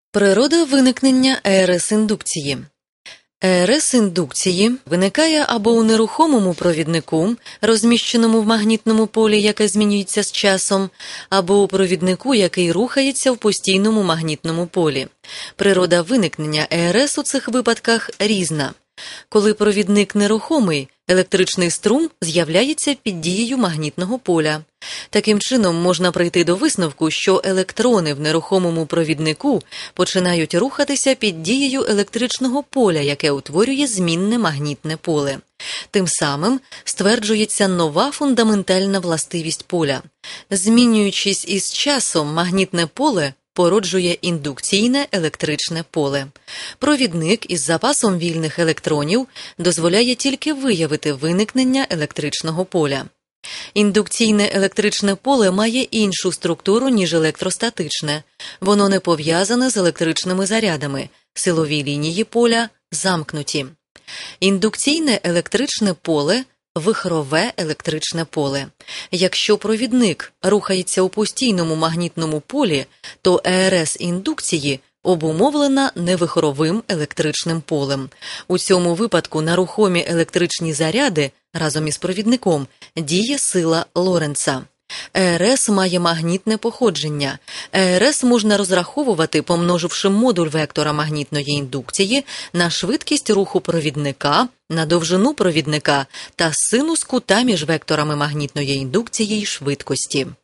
Природа виникнення ЕРС-індукції. ЕРС-індукції виникає або у нерухомому провіднику, розміщеному в магнітному полі, яке змінюється з часом, або у провіднику, який рухається в постійному магнітному полі. Природа виникнення ЕРС у цих випадках різна. Коли провідник нерухомий, електричний струм з'являється під дією магнітного поля. Таким чином, можна прийти до висновку, що електрони в нерухомому провіднику починають рухатися під дією електричного поля, яке утворює змінне магнітне поле. Тим самим стверджується нова фундаментальна властивість поля. Змінюючись із часом, магнітне поле породжує індукційне електричне поле. Провідник із запасом вільних електронів дозволяє тільки виявити виникнення електричного поля. Індукційне електричне поле має іншу структуру, ніж електростатичне. Воно не пов'язане з електричними зарядами. Силові лінії поля замкнуті. Індукційне електричне поле – вихрове електричне поле. Якщо провідник рухається у постійному магнітному полі, то ЕРС індукції обумовлена невихровим електричним полем. У цьому випадку на рухомі електричні заряди разом із провідником діє сила Лоренца. ЕРС має магнітне походження. ЕРС можна розраховувати, помноживши модуль вектора магнітної індукції на швидкість руху провідника, на довжину провідника та синус кута між векторами магнітної індукції й швидкості.